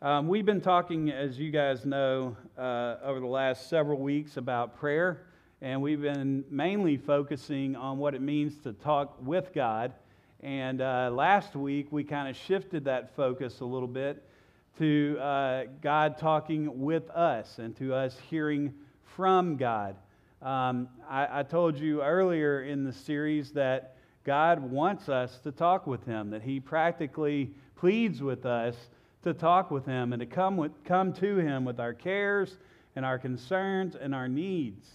We've been talking, as you guys know, over the last several weeks about prayer, and we've been mainly focusing on what it means to talk with God. And last week, we kind of shifted that focus a little bit to God talking with us and to us hearing from God. I told you earlier in the series that God wants us to talk with Him, that He practically pleads with us to talk with Him and to come to Him with our cares and our concerns and our needs.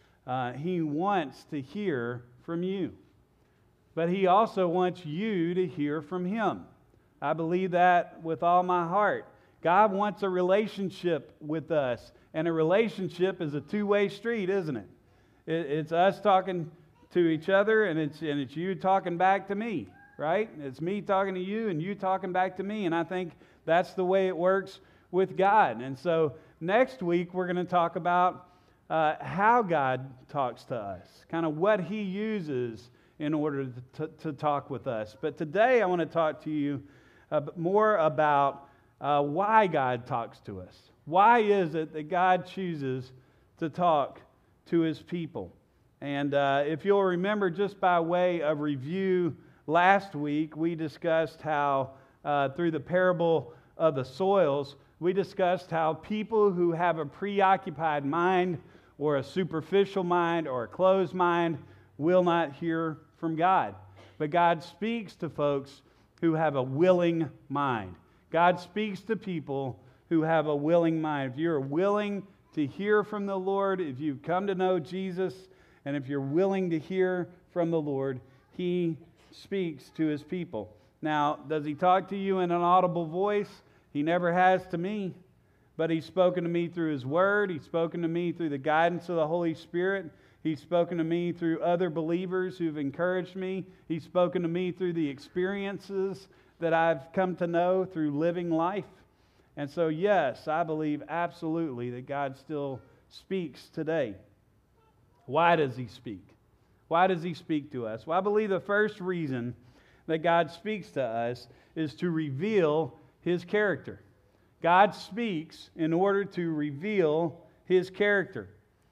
He wants to hear from you. But He also wants you to hear from Him. I believe that with all my heart. God wants a relationship with us. And a relationship is a two-way street, isn't it? It's us talking to each other, and it's you talking back to me, right? It's me talking to you, and you talking back to me. And I think that's the way it works with God. And so next week, we're going to talk about how God talks to us, kind of what He uses in order to talk with us. But today, I want to talk to you more about why God talks to us. Why is it that God chooses to talk to His people? And if you'll remember, just by way of review, last week we discussed how through the parable of the soils, we discussed how people who have a preoccupied mind or a superficial mind or a closed mind will not hear from God. But God speaks to folks who have a willing mind. God speaks to people who have a willing mind. If you're willing to hear from the Lord, if you've come to know Jesus, and if you're willing to hear from the Lord, He speaks to His people. Now, does He talk to you in an audible voice? He never has to me, but He's spoken to me through His Word. He's spoken to me through the guidance of the Holy Spirit. He's spoken to me through other believers who've encouraged me. He's spoken to me through the experiences that I've come to know through living life. And so, yes, I believe absolutely that God still speaks today. Why does He speak? Why does He speak to us? Well, I believe the first reason that God speaks to us is to reveal His character. God speaks in order to reveal His character.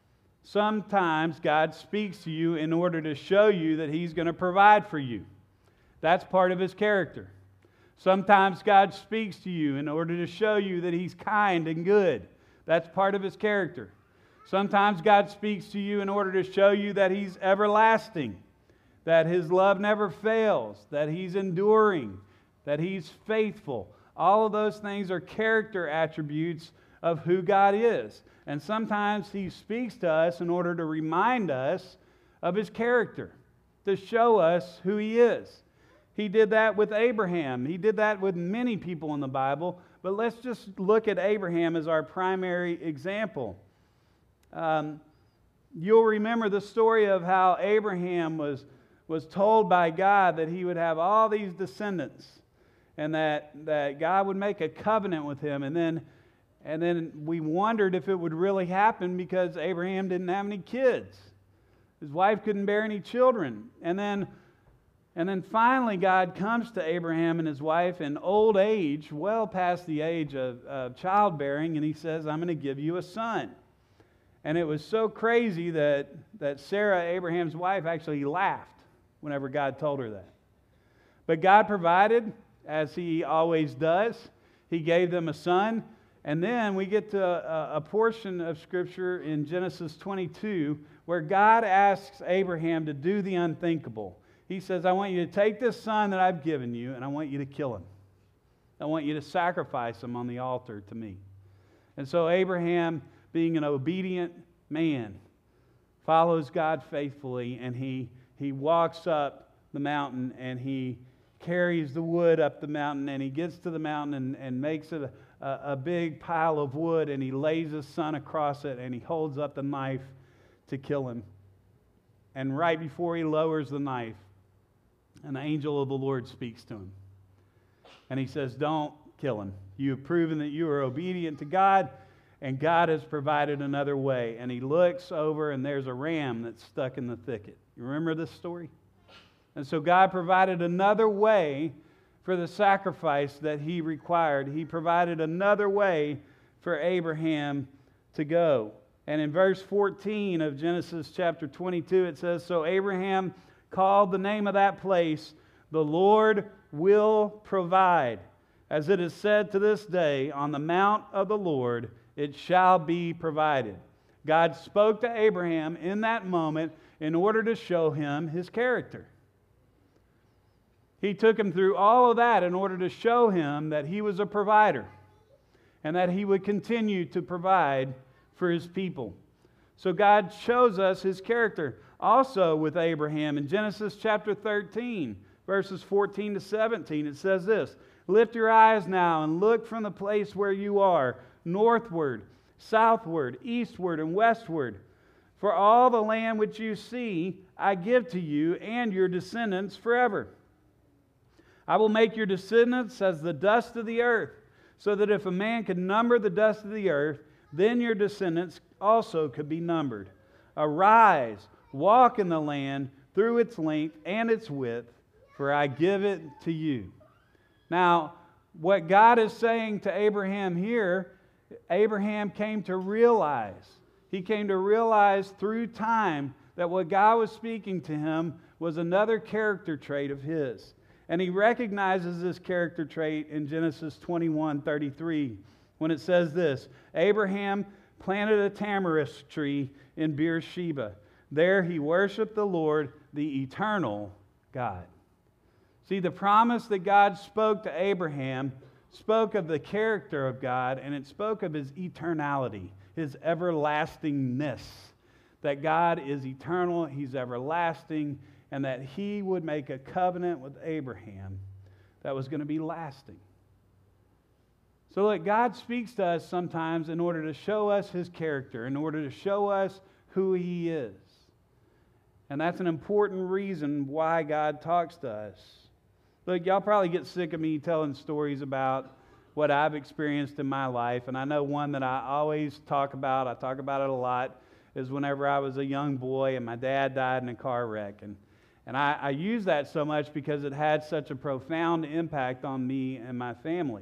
Sometimes God speaks to you in order to show you that He's going to provide for you. That's part of His character. Sometimes God speaks to you in order to show you that He's kind and good. That's part of His character. Sometimes God speaks to you in order to show you that He's everlasting, that His love never fails, that He's enduring, that He's faithful. All of those things are character attributes of who God is. And sometimes He speaks to us in order to remind us of His character, to show us who He is. He did that with Abraham. He did that with many people in the Bible. But let's just look at Abraham as our primary example. You'll remember the story of how Abraham was told by God that he would have all these descendants and that God would make a covenant with him. And then we wondered if it would really happen because Abraham didn't have any kids. His wife couldn't bear any children. And then finally God comes to Abraham and his wife in old age, well past the age of childbearing, and He says, I'm going to give you a son. And it was so crazy that Sarah, Abraham's wife, actually laughed whenever God told her that. But God provided, as He always does. He gave them a son. And then we get to a portion of Scripture in Genesis 22 where God asks Abraham to do the unthinkable. He says, I want you to take this son that I've given you, and I want you to kill him. I want you to sacrifice him on the altar to me. And so Abraham, being an obedient man, follows God faithfully, and he walks up the mountain, and he carries the wood up the mountain, and he gets to the mountain and makes it a big pile of wood, and he lays his son across it, and he holds up the knife to kill him. And right before he lowers the knife, an angel of the Lord speaks to him. And he says, don't kill him. You have proven that you are obedient to God, and God has provided another way. And he looks over, and there's a ram that's stuck in the thicket. You remember this story? And so God provided another way for the sacrifice that he required. He provided another way for Abraham to go. And in verse 14 of Genesis chapter 22, it says, "So Abraham called the name of that place, 'The Lord will provide.' As it is said to this day, 'On the mount of the Lord it shall be provided.'" God spoke to Abraham in that moment in order to show him his character. He took him through all of that in order to show him that he was a provider and that he would continue to provide for his people. So God shows us his character also with Abraham. In Genesis chapter 13, verses 14 to 17, it says this, "Lift your eyes now and look from the place where you are, northward, southward, eastward, and westward. For all the land which you see, I give to you and your descendants forever. I will make your descendants as the dust of the earth, so that if a man could number the dust of the earth, then your descendants also could be numbered. Arise, walk in the land through its length and its width, for I give it to you." Now, what God is saying to Abraham here, Abraham came to realize. He came to realize through time that what God was speaking to him was another character trait of his. And he recognizes this character trait in Genesis 21:33 when it says this, "Abraham planted a tamarisk tree in Beersheba. There he worshiped the Lord, the eternal God." See, the promise that God spoke to Abraham spoke of the character of God, and it spoke of his eternality, his everlastingness. That God is eternal, he's everlasting, and that he would make a covenant with Abraham that was going to be lasting. So look, God speaks to us sometimes in order to show us his character, in order to show us who he is. And that's an important reason why God talks to us. Look, y'all probably get sick of me telling stories about what I've experienced in my life, and I know one that I always talk about, I talk about it a lot, is whenever I was a young boy and my dad died in a car wreck. And I use that so much because it had such a profound impact on me and my family.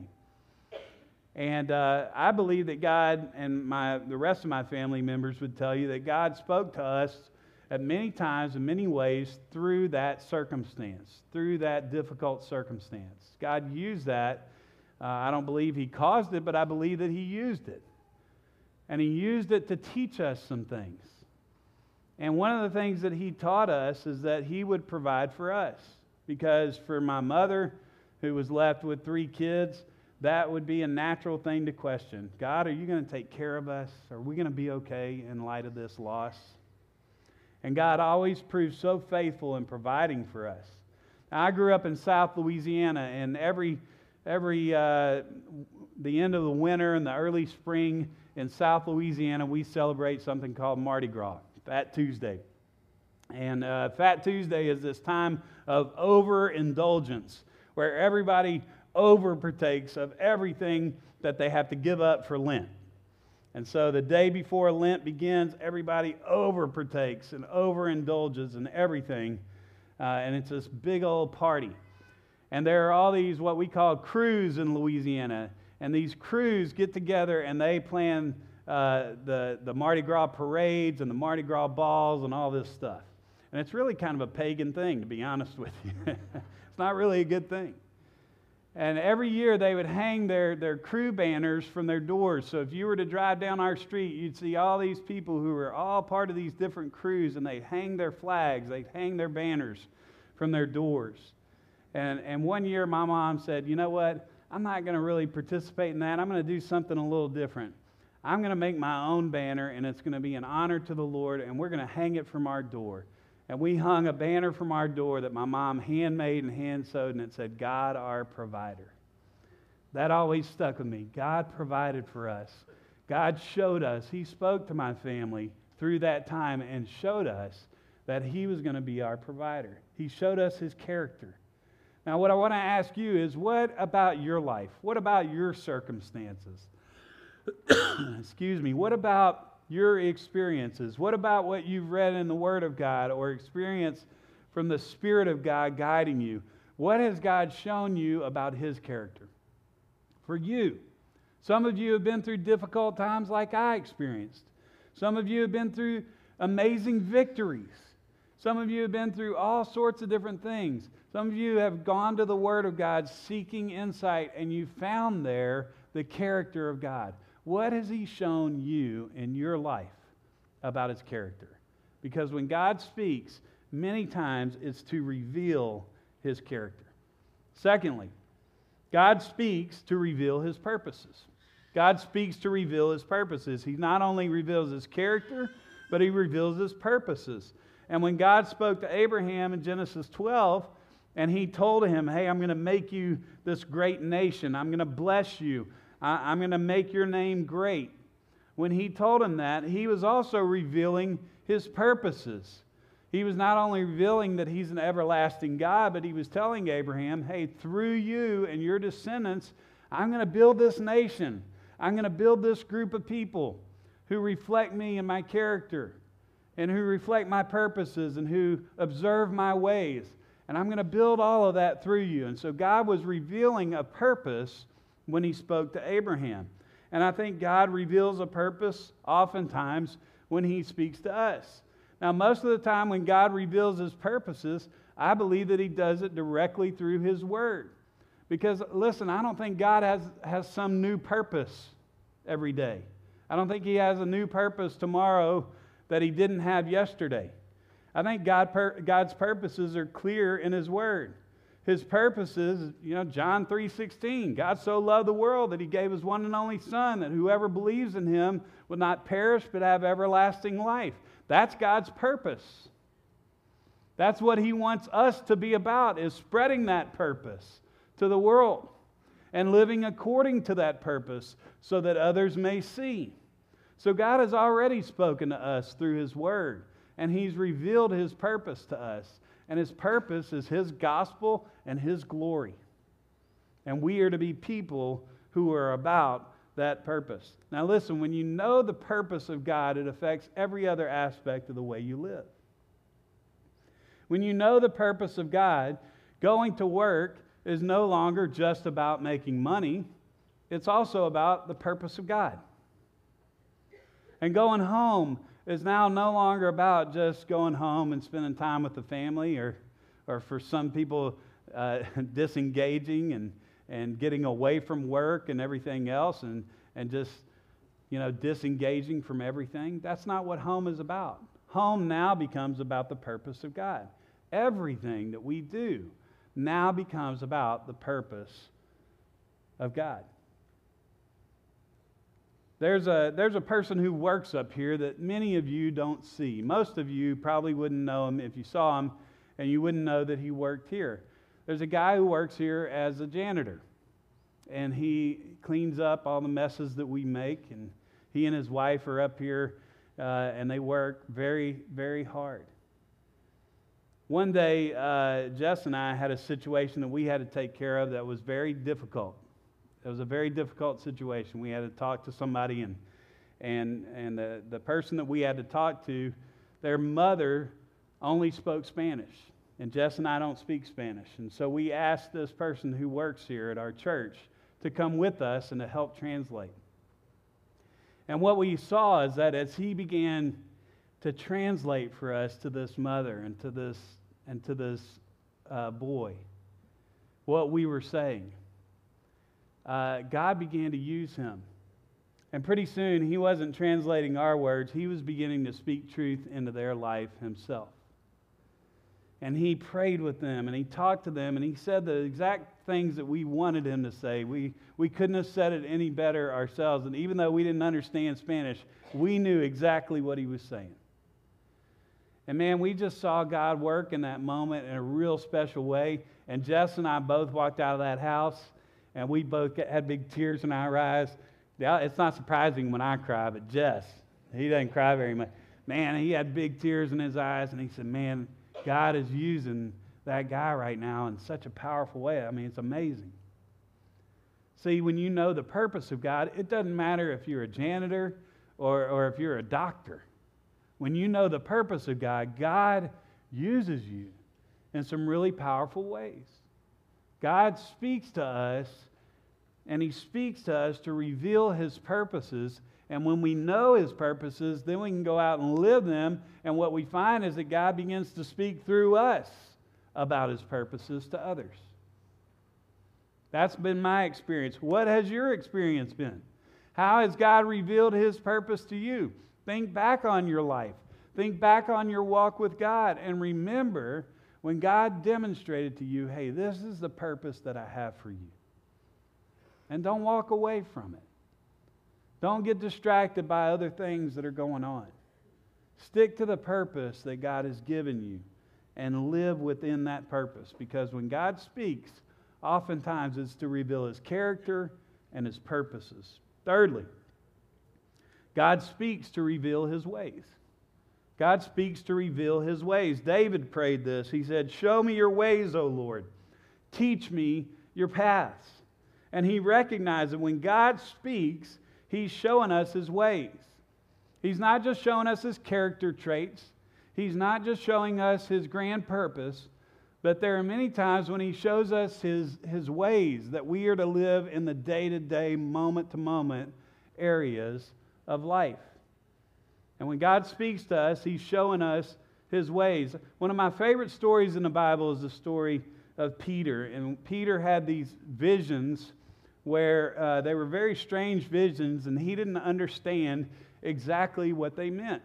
And I believe that God and the rest of my family members would tell you that God spoke to us at many times, in many ways, through that circumstance, through that difficult circumstance. God used that. I don't believe he caused it, but I believe that he used it. And he used it to teach us some things. And one of the things that he taught us is that he would provide for us. Because for my mother, who was left with 3 kids, that would be a natural thing to question. God, are you going to take care of us? Are we going to be okay in light of this loss? And God always proves so faithful in providing for us. Now, I grew up in South Louisiana, and the end of the winter and the early spring in South Louisiana, we celebrate something called Mardi Gras, Fat Tuesday. And Fat Tuesday is this time of overindulgence, where everybody overpartakes of everything that they have to give up for Lent. And so the day before Lent begins, everybody overpartakes and overindulges in everything. And it's this big old party. And there are all these what we call crews in Louisiana. And these crews get together and they plan the Mardi Gras parades and the Mardi Gras balls and all this stuff. And it's really kind of a pagan thing, to be honest with you. It's not really a good thing. And every year they would hang their crew banners from their doors. So if you were to drive down our street, you'd see all these people who were all part of these different crews, and they'd hang their flags, they'd hang their banners from their doors. And one year my mom said, you know what, I'm not going to really participate in that. I'm going to do something a little different. I'm going to make my own banner, and it's going to be an honor to the Lord, and we're going to hang it from our door. And we hung a banner from our door that my mom handmade and hand-sewed, and it said, God, our provider. That always stuck with me. God provided for us. God showed us. He spoke to my family through that time and showed us that he was going to be our provider. He showed us his character. Now, what I want to ask you is, what about your life? What about your circumstances? Excuse me. What about your experiences? What about what you've read in the Word of God or experience from the Spirit of God guiding you? What has God shown you about His character? For you, some of you have been through difficult times like I experienced. Some of you have been through amazing victories. Some of you have been through all sorts of different things. Some of you have gone to the Word of God seeking insight, and you found there the character of God. What has He shown you in your life about His character? Because when God speaks, many times it's to reveal His character. Secondly, God speaks to reveal His purposes. God speaks to reveal His purposes. He not only reveals His character, but He reveals His purposes. And when God spoke to Abraham in Genesis 12, and He told him, hey, I'm going to make you this great nation. I'm going to bless you. I'm going to make your name great. When He told him that, He was also revealing His purposes. He was not only revealing that He's an everlasting God, but He was telling Abraham, hey, through you and your descendants, I'm going to build this nation. I'm going to build this group of people who reflect me and my character, and who reflect my purposes, and who observe my ways. And I'm going to build all of that through you. And so God was revealing a purpose when He spoke to Abraham. And I think God reveals a purpose oftentimes when He speaks to us. Now, most of the time when God reveals His purposes, I believe that He does it directly through His Word. Because, listen, I don't think God has some new purpose every day. I don't think He has a new purpose tomorrow that He didn't have yesterday. I think God's purposes are clear in His Word. His purposes, John 3:16, God so loved the world that He gave His one and only Son, that whoever believes in Him would not perish but have everlasting life. That's God's purpose. That's what He wants us to be about, is spreading that purpose to the world and living according to that purpose so that others may see. So God has already spoken to us through His Word, and He's revealed His purpose to us. And His purpose is His gospel and His glory. And we are to be people who are about that purpose. Now listen, when you know the purpose of God, it affects every other aspect of the way you live. When you know the purpose of God, going to work is no longer just about making money. It's also about the purpose of God. And going home is now no longer about just going home and spending time with the family, or for some people, disengaging and getting away from work and everything else and just, disengaging from everything. That's not what home is about. Home now becomes about the purpose of God. Everything that we do now becomes about the purpose of God. There's a person who works up here that many of you don't see. Most of you probably wouldn't know him if you saw him, and you wouldn't know that he worked here. There's a guy who works here as a janitor, and he cleans up all the messes that we make, and he and his wife are up here, and they work very, very hard. One day, Jess and I had a situation that we had to take care of that was very difficult. It was a very difficult situation. We had to talk to somebody, and the person that we had to talk to, their mother only spoke Spanish, and Jess and I don't speak Spanish. And so we asked this person who works here at our church to come with us and to help translate. And what we saw is that as he began to translate for us to this mother and to this boy what we were saying, God began to use him. And pretty soon, he wasn't translating our words. He was beginning to speak truth into their life himself. And he prayed with them, and he talked to them, and he said the exact things that we wanted him to say. We couldn't have said it any better ourselves. And even though we didn't understand Spanish, we knew exactly what he was saying. And man, we just saw God work in that moment in a real special way. And Jess and I both walked out of that house, and we both had big tears in our eyes. Yeah, it's not surprising when I cry, but Jess, he doesn't cry very much. Man, he had big tears in his eyes, and he said, man, God is using that guy right now in such a powerful way. I mean, it's amazing. See, when you know the purpose of God, it doesn't matter if you're a janitor or if you're a doctor. When you know the purpose of God, God uses you in some really powerful ways. God speaks to us, and He speaks to us to reveal His purposes. And when we know His purposes, then we can go out and live them. And what we find is that God begins to speak through us about His purposes to others. That's been my experience. What has your experience been? How has God revealed His purpose to you? Think back on your life. Think back on your walk with God. And remember when God demonstrated to you, hey, this is the purpose that I have for you. And don't walk away from it. Don't get distracted by other things that are going on. Stick to the purpose that God has given you and live within that purpose. Because when God speaks, oftentimes it's to reveal His character and His purposes. Thirdly, God speaks to reveal His ways. God speaks to reveal His ways. David prayed this. He said, "Show me your ways, O Lord. Teach me your paths." And he recognized that when God speaks, He's showing us His ways. He's not just showing us His character traits. He's not just showing us His grand purpose. But there are many times when He shows us His ways that we are to live in the day-to-day, moment-to-moment areas of life. And when God speaks to us, He's showing us His ways. One of my favorite stories in the Bible is the story of Peter. And Peter had these visions where they were very strange visions, and he didn't understand exactly what they meant.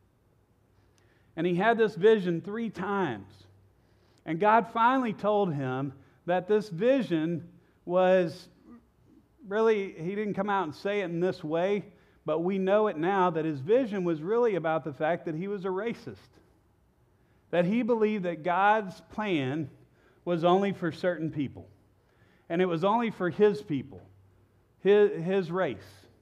And he had this vision 3 times. And God finally told him that this vision was really, He didn't come out and say it in this way, but we know it now that his vision was really about the fact that he was a racist. That he believed that God's plan was only for certain people. And it was only for His people, his race.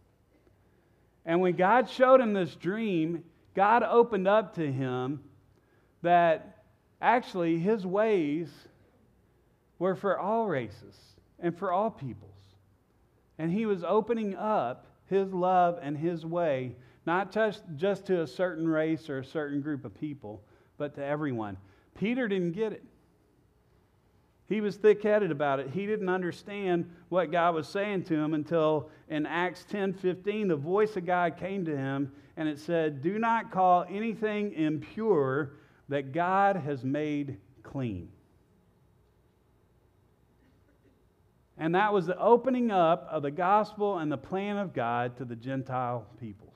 And when God showed him this dream, God opened up to him that actually His ways were for all races and for all peoples. And He was opening up His love and His way, not just to a certain race or a certain group of people, but to everyone. Peter didn't get it. He was thick-headed about it. He didn't understand what God was saying to him until in Acts 10:15, the voice of God came to him, and it said, "Do not call anything impure that God has made clean." And that was the opening up of the gospel and the plan of God to the Gentile peoples.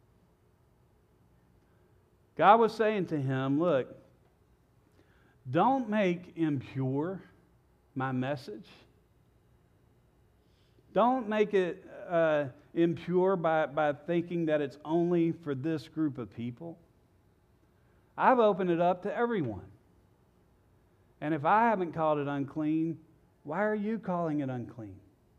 God was saying to him, look, don't make impure my message. Don't make it impure by thinking that it's only for this group of people. I've opened it up to everyone. And if I haven't called it unclean, why are you calling it unclean?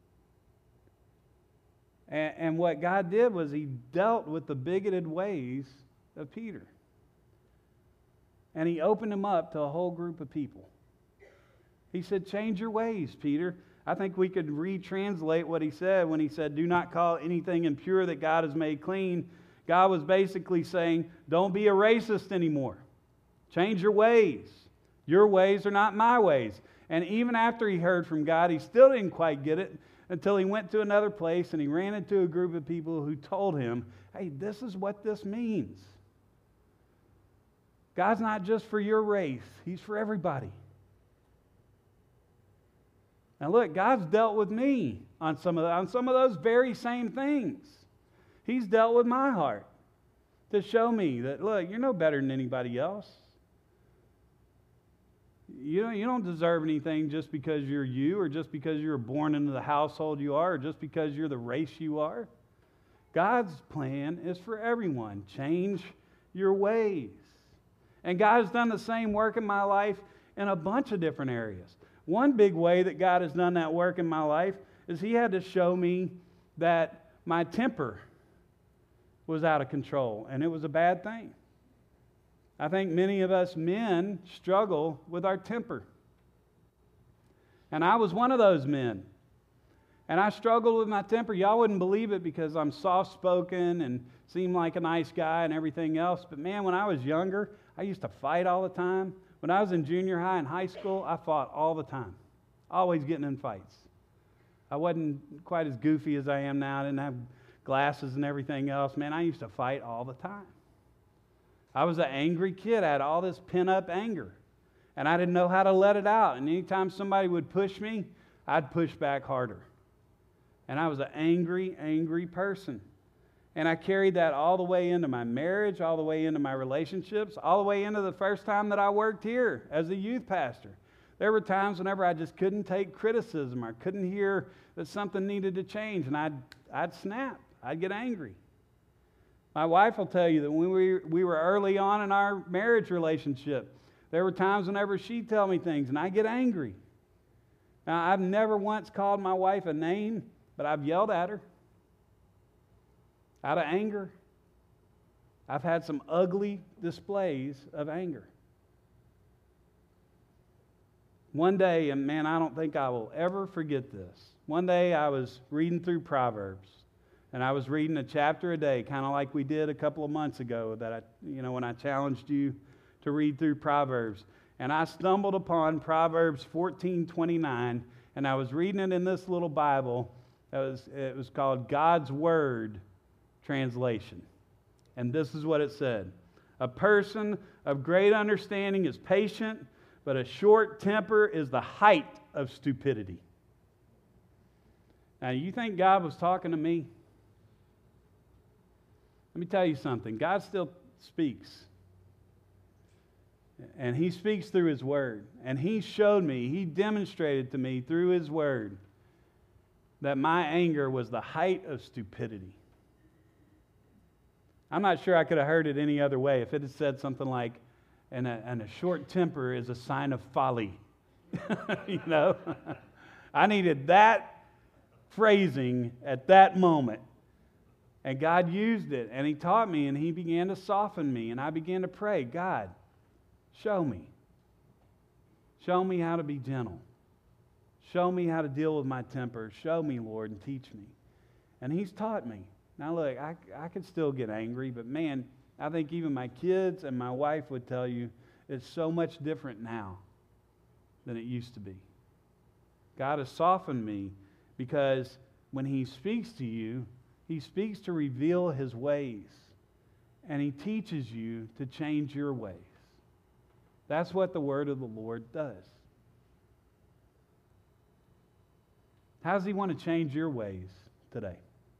And what God did was He dealt with the bigoted ways of Peter. And He opened him up to a whole group of people. He said, change your ways, Peter. I think we could retranslate what He said when He said, do not call anything impure that God has made clean. God was basically saying, don't be a racist anymore. Change your ways. Your ways are not my ways. And even after he heard from God, he still didn't quite get it until he went to another place and he ran into a group of people who told him, hey, this is what this means. God's not just for your race. He's for everybody. Now look, God's dealt with me on some of those very same things. He's dealt with my heart to show me that, look, you're no better than anybody else. You don't deserve anything just because you're you, or just because you're born into the household you are, or just because you're the race you are. God's plan is for everyone. Change your ways. And God has done the same work in my life in a bunch of different areas. One big way that God has done that work in my life is He had to show me that my temper was out of control, and it was a bad thing. I think many of us men struggle with our temper. And I was one of those men. And I struggled with my temper. Y'all wouldn't believe it because I'm soft-spoken and seem like a nice guy and everything else. But man, when I was younger, I used to fight all the time. When I was in junior high and high school, I fought all the time. always getting in fights. I wasn't quite as goofy as I am now. I didn't have glasses and everything else. Man, I used to fight all the time. I was an angry kid. I had all this pent-up anger, and I didn't know how to let it out. And anytime somebody would push me, I'd push back harder. And I was an angry, angry person. And I carried that all the way into my marriage, all the way into my relationships, all the way into the first time that I worked here as a youth pastor. There were times whenever I just couldn't take criticism or couldn't hear that something needed to change, and I'd snap. I'd get angry. My wife will tell you that when we were early on in our marriage relationship, there were times whenever she'd tell me things, and I'd get angry. Now, I've never once called my wife a name, but I've yelled at her out of anger. I've had some ugly displays of anger. One day, and man, I don't think I will ever forget this. One day I was reading through Proverbs, and I was reading a chapter a day, kind of like we did a couple of months ago when I challenged you to read through Proverbs. And I stumbled upon Proverbs 14:29, and I was reading it in this little Bible. It was called God's Word Translation. And this is what it said. A person of great understanding is patient, but a short temper is the height of stupidity. Now, you think God was talking to me? Let me tell you something. God still speaks. And He speaks through His Word. And He showed me, He demonstrated to me through His Word that my anger was the height of stupidity. I'm not sure I could have heard it any other way if it had said something like, and a short temper is a sign of folly. You know? I needed that phrasing at that moment. And God used it, and He taught me, and He began to soften me, and I began to pray, God, show me. Show me how to be gentle. Show me how to deal with my temper. Show me, Lord, and teach me. And He's taught me. Now look, I could still get angry, but man, I think even my kids and my wife would tell you it's so much different now than it used to be. God has softened me because when He speaks to you, He speaks to reveal His ways, and He teaches you to change your ways. That's what the Word of the Lord does. How does He want to change your ways today?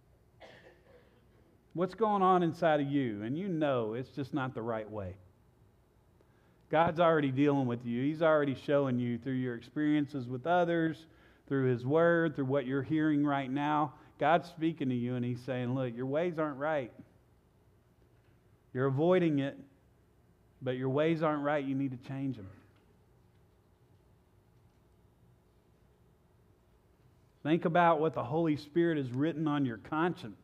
What's going on inside of you? And you know it's just not the right way. God's already dealing with you. He's already showing you through your experiences with others, through His Word, through what you're hearing right now. God's speaking to you and He's saying, look, your ways aren't right. You're avoiding it, but your ways aren't right. You need to change them. Think about what the Holy Spirit has written on your conscience.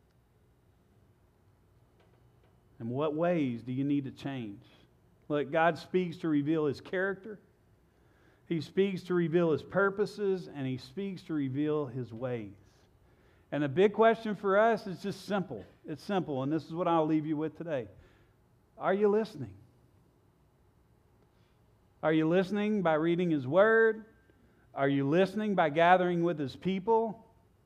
And what ways do you need to change? Look, God speaks to reveal His character. He speaks to reveal His purposes, and He speaks to reveal His ways. And the big question for us is just simple. It's simple, and this is what I'll leave you with today. Are you listening? Are you listening by reading His Word? Are you listening by gathering with His people?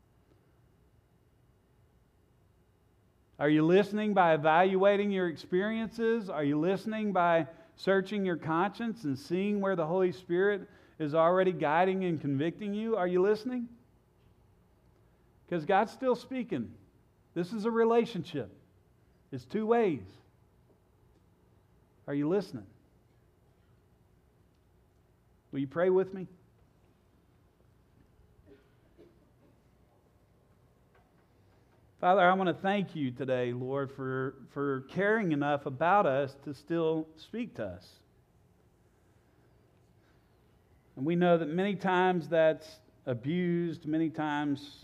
Are you listening by evaluating your experiences? Are you listening by searching your conscience and seeing where the Holy Spirit is already guiding and convicting you? Are you listening? Because God's still speaking. This is a relationship. It's two ways. Are you listening? Will you pray with me? Father, I want to thank You today, Lord, for caring enough about us to still speak to us. And we know that many times that's abused, many times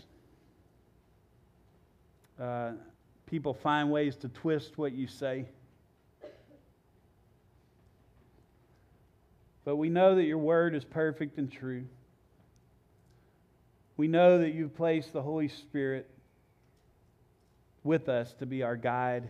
people find ways to twist what You say. But we know that Your Word is perfect and true. We know that You've placed the Holy Spirit with us to be our guide,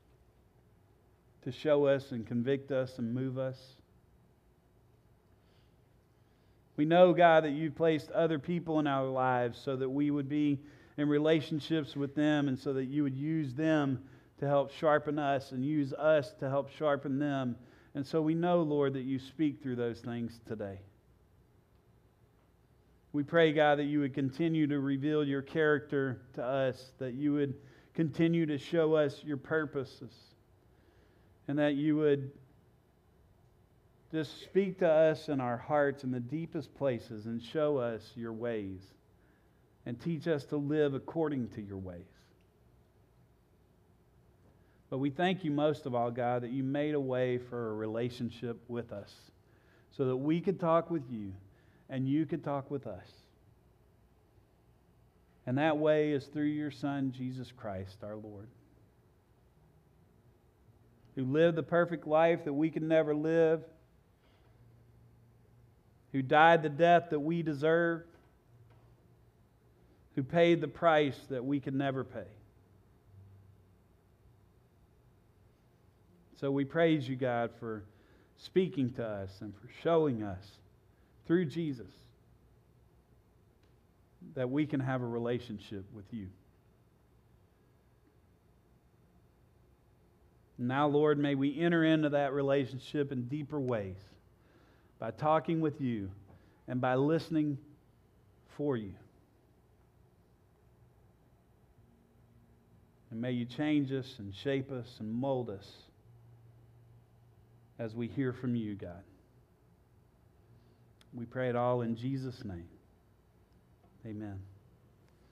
to show us and convict us and move us. We know, God, that you've placed other people in our lives so that we would be in relationships with them and so that you would use them to help sharpen us and use us to help sharpen them. And so we know, Lord, that you speak through those things today. We pray, God, that you would continue to reveal your character to us, that you would continue to show us your purposes, and that you would just speak to us in our hearts in the deepest places and show us your ways and teach us to live according to your ways. But we thank you most of all, God, that you made a way for a relationship with us so that we could talk with you and you could talk with us. And that way is through your Son, Jesus Christ, our Lord, who lived the perfect life that we could never live, who died the death that we deserve, who paid the price that we could never pay. So we praise you, God, for speaking to us and for showing us through Jesus that we can have a relationship with you. Now, Lord, may we enter into that relationship in deeper ways by talking with you and by listening for you. And may you change us and shape us and mold us as we hear from you, God. We pray it all in Jesus' name. Amen.